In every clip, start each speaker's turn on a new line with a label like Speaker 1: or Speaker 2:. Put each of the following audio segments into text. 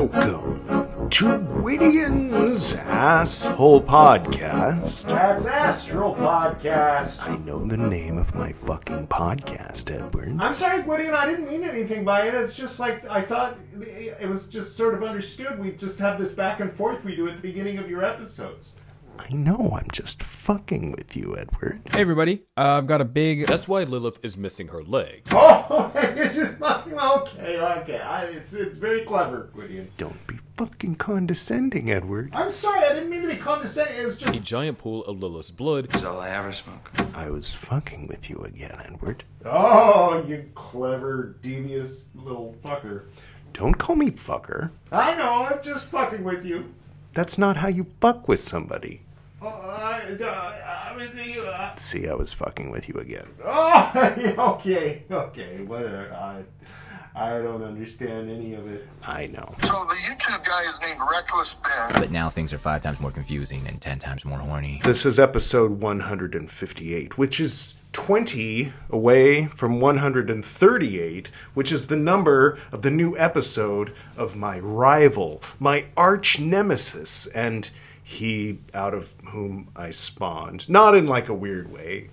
Speaker 1: Welcome to Gwydian's Asshole Podcast.
Speaker 2: That's Astral Podcast.
Speaker 1: I know the name of my fucking podcast, Edward.
Speaker 2: I'm sorry, Gwydian, I didn't mean anything by it. It's just like, I thought it was just sort of understood. We just have this back and forth we do at the beginning of your episodes.
Speaker 1: I know, I'm just fucking with you, Edward.
Speaker 3: Hey everybody, I've got a big...
Speaker 4: That's why Lilith is missing her legs.
Speaker 2: Oh, you're just fucking... Okay. It's very clever, Gwydian.
Speaker 1: Don't be fucking condescending, Edward.
Speaker 2: I'm sorry, I didn't mean to be condescending. It was just...
Speaker 4: A giant pool of Lilith's blood.
Speaker 5: That's all I ever smoke.
Speaker 1: I was fucking with you again, Edward.
Speaker 2: Oh, you clever, devious little fucker.
Speaker 1: Don't call me fucker.
Speaker 2: I know, I'm just fucking with you.
Speaker 1: That's not how you fuck with somebody.
Speaker 2: I'm with you.
Speaker 1: See, I was fucking with you again.
Speaker 2: Oh, okay, whatever. I don't understand any of it.
Speaker 1: I know.
Speaker 6: So the YouTube guy is named Reckless Ben.
Speaker 5: But now things are 5 times more confusing and 10 times more horny.
Speaker 1: This is episode 158, which is 20 away from 138, which is the number of the new episode of my rival, my arch nemesis, and he out of whom I spawned. Not in like a weird way.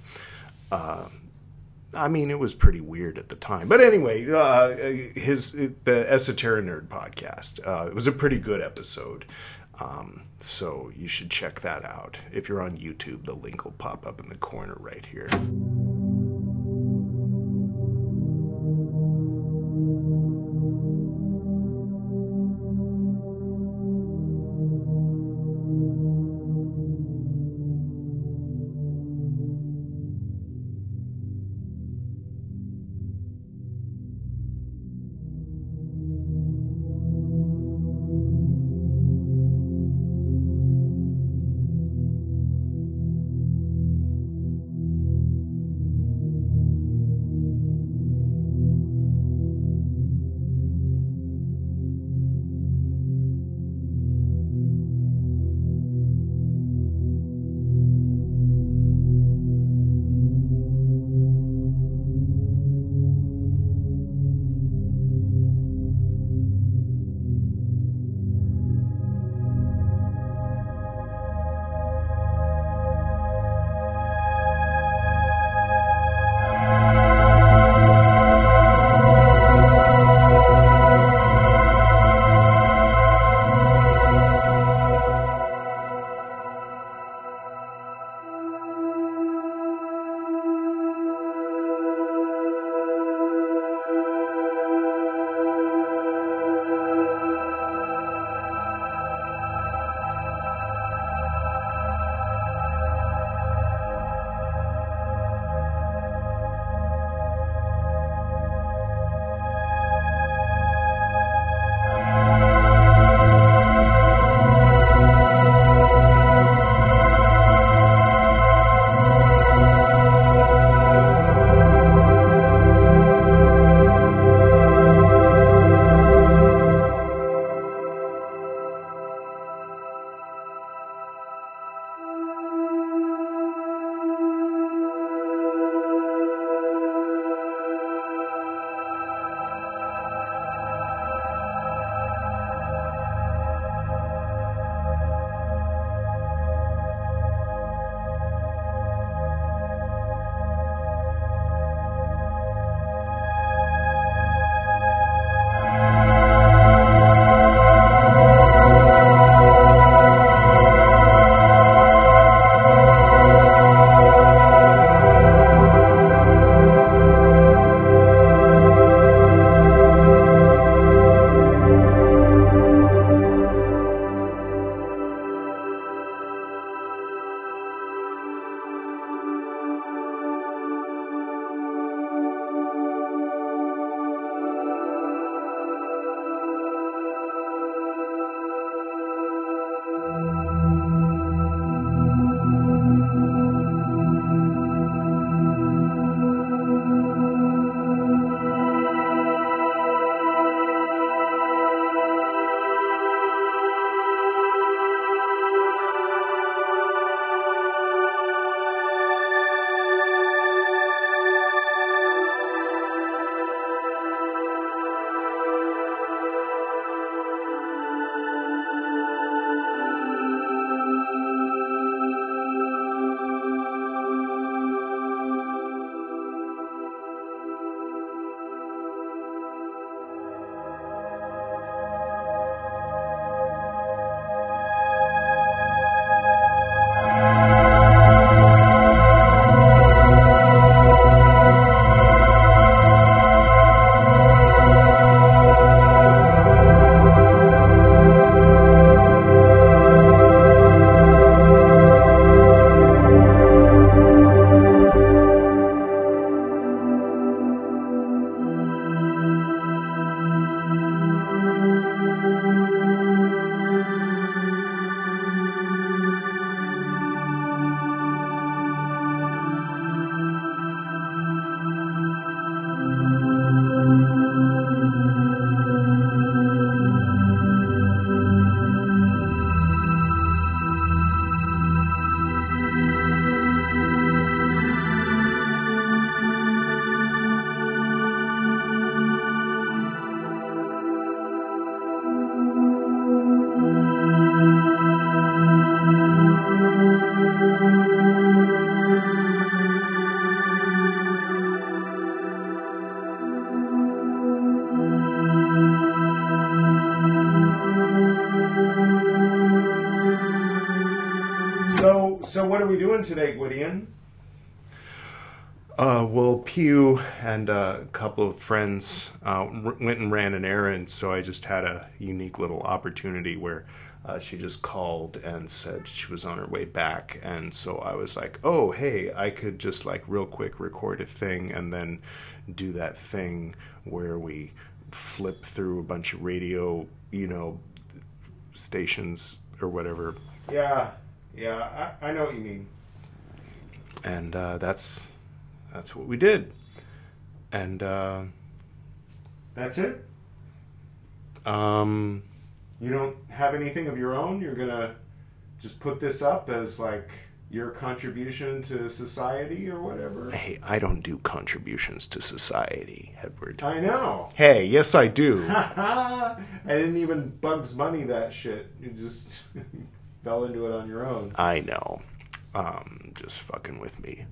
Speaker 1: I mean, it was pretty weird at the time. But anyway, the Esoteric Nerd podcast. It was a pretty good episode. So you should check that out. If you're on YouTube, the link will pop up in the corner right here.
Speaker 2: doing today, Gwydion?
Speaker 1: Well, Pew and a couple of friends went and ran an errand, so I just had a unique little opportunity where she just called and said she was on her way back, and so I was like, oh, hey, I could just like real quick record a thing and then do that thing where we flip through a bunch of radio, stations or whatever.
Speaker 2: Yeah, I know what you mean.
Speaker 1: And that's what we did. And
Speaker 2: That's it?
Speaker 1: um
Speaker 2: You don't have anything of your own? You're gonna just put this up as like your contribution to society or whatever?
Speaker 1: hey, I don't do contributions to society, Edward.
Speaker 2: I know.
Speaker 1: Hey, yes I do.
Speaker 2: I didn't even Bugs Bunny that shit. You just fell into it on your own.
Speaker 1: I know. Just fucking with me.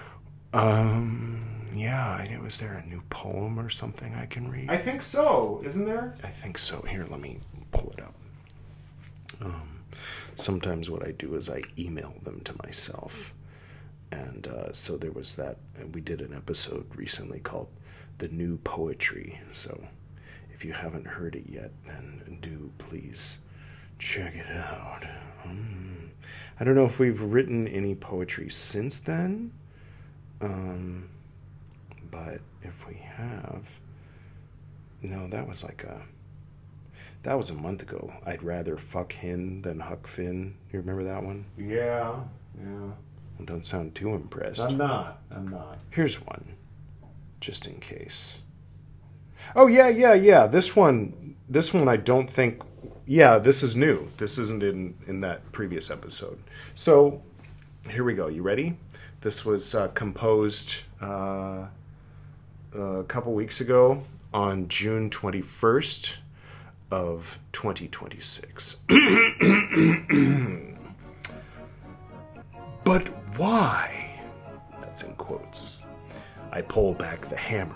Speaker 1: Yeah, was there a new poem or something I can read?
Speaker 2: I think so, isn't there?
Speaker 1: I think so. Here, let me pull it up. Sometimes what I do is I email them to myself. And so there was that, and we did an episode recently called The New Poetry. So if you haven't heard it yet, then do please check it out. I don't know if we've written any poetry since then. But if we have, no, that was a month ago. I'd rather fuck Hin than Huck Finn. You remember that one?
Speaker 2: Yeah.
Speaker 1: Well, don't sound too impressed.
Speaker 2: I'm not.
Speaker 1: Here's one, just in case. Oh yeah. This one I don't think. Yeah, this is new. This isn't in that previous episode. So here we go. You ready? This was composed a couple weeks ago on June 21st of 2026. But why? That's in quotes. I pull back the hammer.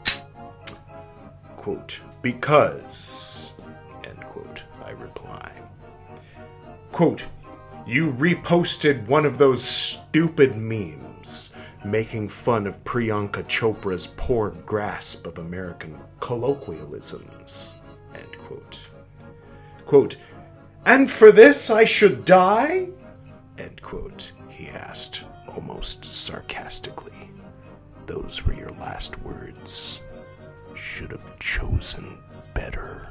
Speaker 1: Quote, because, end quote, I reply. Quote, you reposted one of those stupid memes making fun of Priyanka Chopra's poor grasp of American colloquialisms, end quote. Quote, and for this I should die? End quote, he asked, almost sarcastically. Those were your last words. Should have chosen better.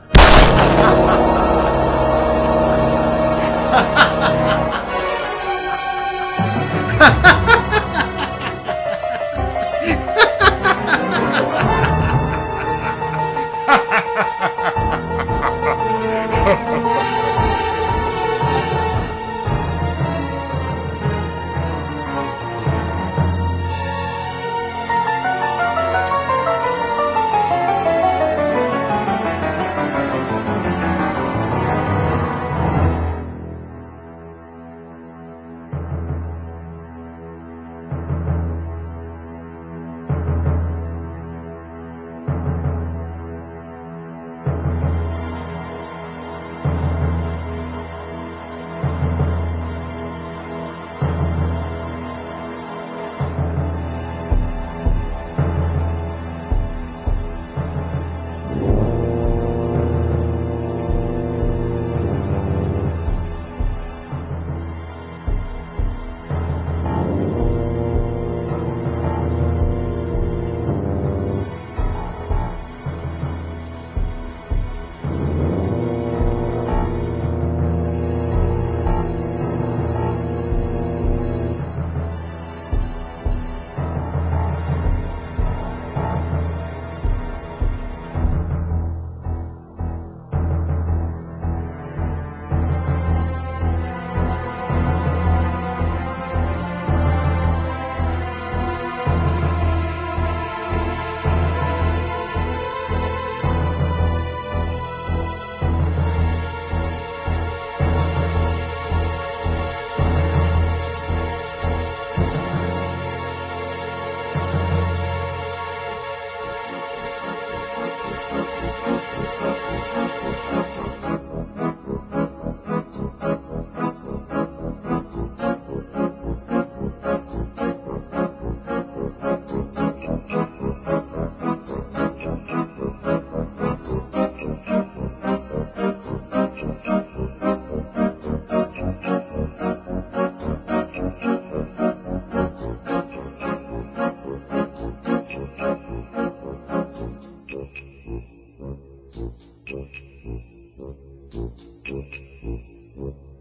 Speaker 6: Thank you.